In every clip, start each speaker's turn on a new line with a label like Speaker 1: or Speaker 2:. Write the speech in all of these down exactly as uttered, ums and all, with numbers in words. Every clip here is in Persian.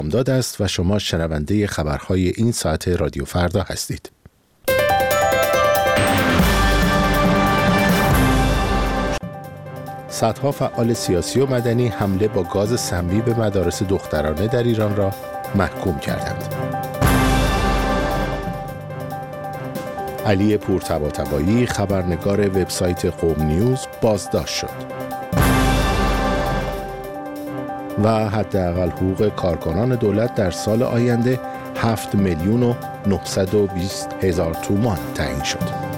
Speaker 1: داد است و شما شنونده خبرهای این ساعت رادیو فردا هستید. صدها فعال سیاسی و مدنی حمله با گاز سمی به مدارس دخترانه در ایران را محکوم کردند. علی پورطباطبایی خبرنگار وبسایت قم نیوز بازداشت شد. و حداقل حقوق کارکنان دولت در سال آینده هفت میلیون و نهصد و بیست هزار تومان تعیین شد.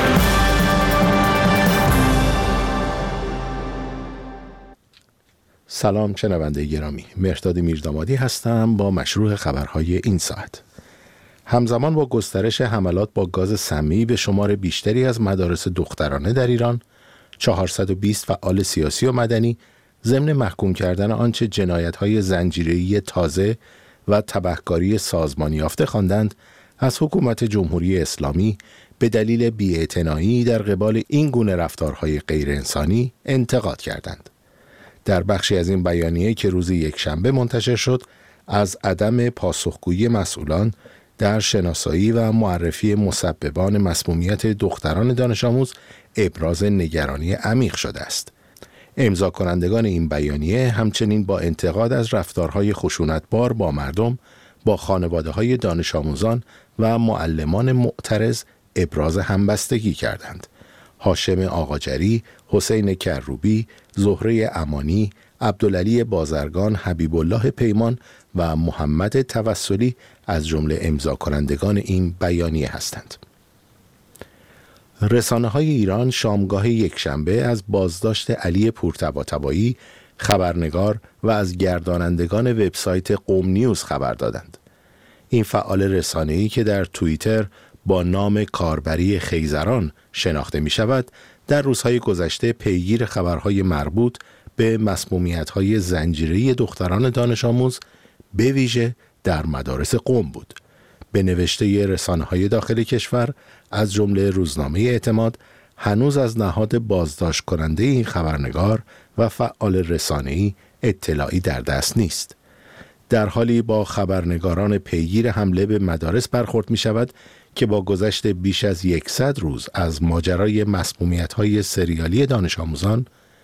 Speaker 1: سلام شنونده گرامی، مهرداد میردامادی هستم با مشروع خبرهای این ساعت. همزمان با گسترش حملات با گاز سمی به شمار بیشتری از مدارس دخترانه در ایران، چهارصد و بیست فعال سیاسی و مدنی ضمن محکوم کردن آنچه جنایت‌های زنجیره‌ای تازه و تبهکاری سازمانی یافته خواندند، از حکومت جمهوری اسلامی به دلیل بی‌اعتنایی در قبال این گونه رفتارهای غیر انسانی انتقاد کردند. در بخشی از این بیانیه که روز یکشنبه منتشر شد، از عدم پاسخگویی مسئولان در شناسایی و معرفی مسببان مسمومیت دختران دانش آموز ابراز نگرانی عمیق شده است. امضا کنندگان این بیانیه همچنین با انتقاد از رفتارهای خشونتبار با مردم، با خانواده‌های دانش آموزان و معلمان معترض ابراز همبستگی کردند. هاشم آقاجری، حسین کروبی، زهره امانی، عبدالعلی بازرگان، حبیب الله پیمان و محمد توسلی از جمله امضا کنندگان این بیانیه هستند. رسانه‌های ایران شامگاه یکشنبه از بازداشت علی پورطباطبایی خبرنگار و از گردانندگان وبسایت قم نیوز خبر دادند. این فعال رسانه‌ای که در توییتر با نام کاربری خیزران شناخته می شود، در روزهای گذشته پیگیر خبرهای مربوط به مسمومیت‌های زنجیره‌ای دختران دانش آموز به ویژه در مدارس قم بود. به نوشته رسانه‌های داخل کشور از جمله روزنامه اعتماد، هنوز از نهاد بازداشت کننده این خبرنگار و فعال رسانه‌ای اطلاعی در دست نیست. در حالی با خبرنگاران پیگیر حمله به مدارس برخورد می شود که با گذشت بیش از صد روز از ماجرای مسمومیت‌های سریالی دانش آموزان،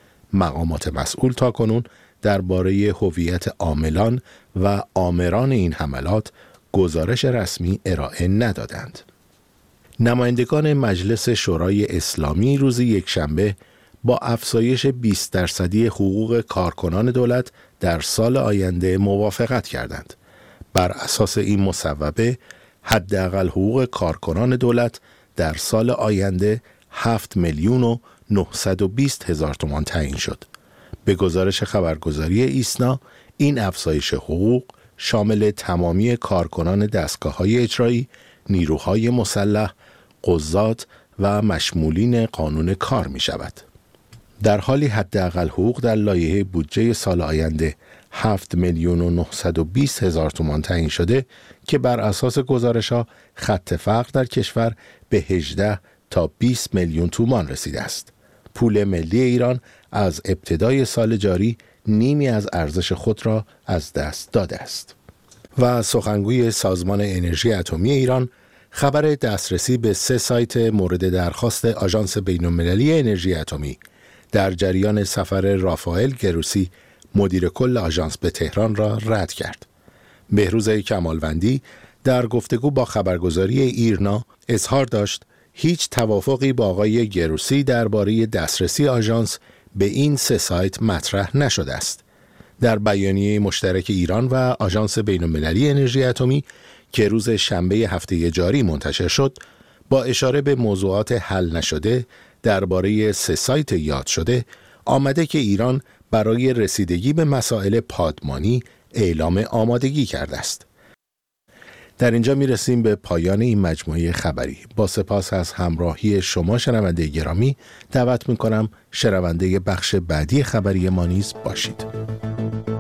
Speaker 1: مقامات مسئول تاکنون درباره هویت عاملان و آمران این حملات گزارش رسمی ارائه ندادند. نمایندگان مجلس شورای اسلامی روز یکشنبه با افزایش بیست درصدی حقوق کارکنان دولت در سال آینده موافقت کردند. بر اساس این مصوبه، حداقل حقوق کارکنان دولت در سال آینده هفت میلیون و نهصد و بیست هزار تومان تعیین شد. به گزارش خبرگزاری ایسنا، این افزایش حقوق شامل تمامی کارکنان دستگاه‌های اجرایی، نیروهای مسلح، قضات و مشمولین قانون کار می شود. در حالی حداقل حقوق در لایحه بودجه سال آینده هفت میلیون و نهصد و بیست هزار تومان تعیین شده که بر اساس گزارش‌ها خط فقر در کشور به هجده تا بیست میلیون تومان رسیده است. پول ملی ایران از ابتدای سال جاری نیمی از ارزش خود را از دست داده است. و سخنگوی سازمان انرژی اتمی ایران خبر دسترسی به سه سایت مورد درخواست آژانس بین‌المللی انرژی اتمی در جریان سفر رافائل گروسی مدیر کل آژانس به تهران را رد کرد. بهروز کمالوندی در گفتگو با خبرگزاری ایرنا اظهار داشت هیچ توافقی با آقای گروسی درباره دسترسی آژانس به این سه سایت مطرح نشده است. در بیانیه مشترک ایران و آژانس بین‌المللی انرژی اتمی که روز شنبه هفته جاری منتشر شد، با اشاره به موضوعات حل نشده درباره سه سایت یاد شده، آمده که ایران برای رسیدگی به مسائل پادمانی اعلام آمادگی کرده است. در اینجا می رسیم به پایان این مجموعه خبری. با سپاس از همراهی شما شنونده گرامی، دعوت می کنم شنونده بخش بعدی خبری ما نیز باشید.